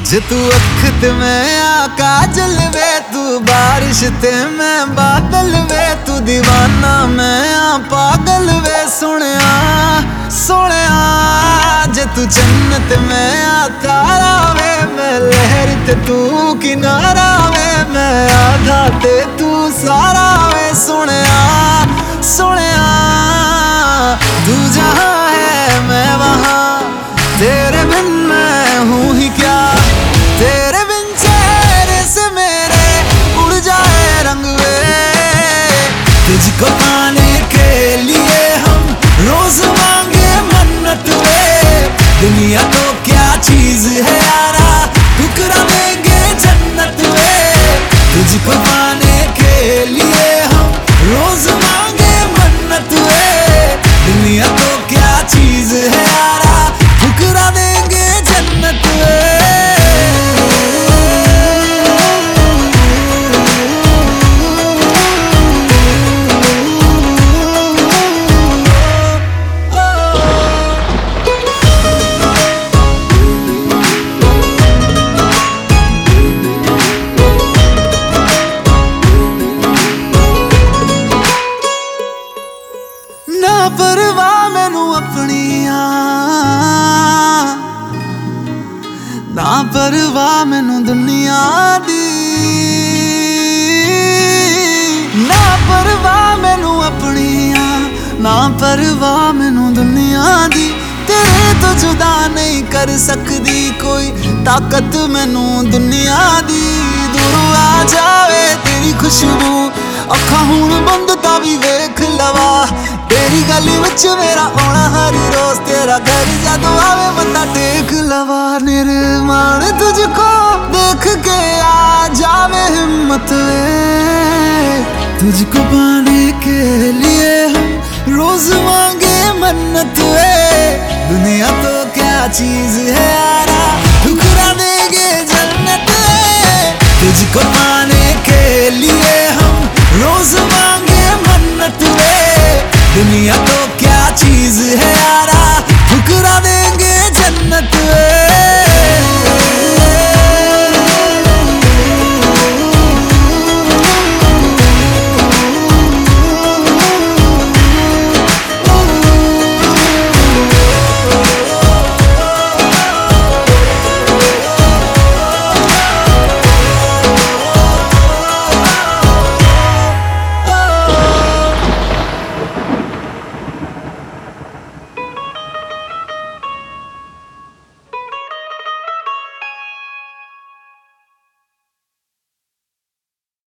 जे तू अख ते मैं काजल वे, तू बारिश ते मैं बादल वे, तू दीवाना मैं पागल वे सोहणिया सोहणिया। जे तू जन्नत मैं तारा वे, मैं लहर ते तू किनारा वे, मैं आधा ते तू सारा वे सोहणिया सोहणिया। तू जहाँ है मैं वहाँ, तेरे बिन मैं हूँ ही क्या, तेरे बिन चेहरे से मेरे उड़ जाए रंग वे। तुझको पाने के लिए हम रोज मांगे मन्नत वे, दुनिया तो क्या चीज है यारा, ठुकरा देंगे जन्नत वे। तुझको पाने के लिए हम रोज मांगे मन्नत वे, दुनिया तो क्या चीज है यारा, ठुकरा देंगे जन्नत वे। ना परवाह मैनू अपनिया, ना परवाह मैनू दुनिया दी, ना परवाह मैनू अपनिया, ना परवाह मैनू दुनिया दी। तेरे तो जुदा नहीं कर सकदी कोई ताकत मैनू दुनिया दी। दूर आ जावे तेरी खुशबू, अखा हुण बंद तां भी वेख लवा, तेरी गली विच मेरा आना हर रोज, तेरा घर जदों आवे मत्था टेक लवा। निर्माण तुझको देख के आ जावे हिम्मत वे, तुझको पाने के लिए हम रोज मांगे मन्नत वे। दुनिया तो क्या चीज है यारा,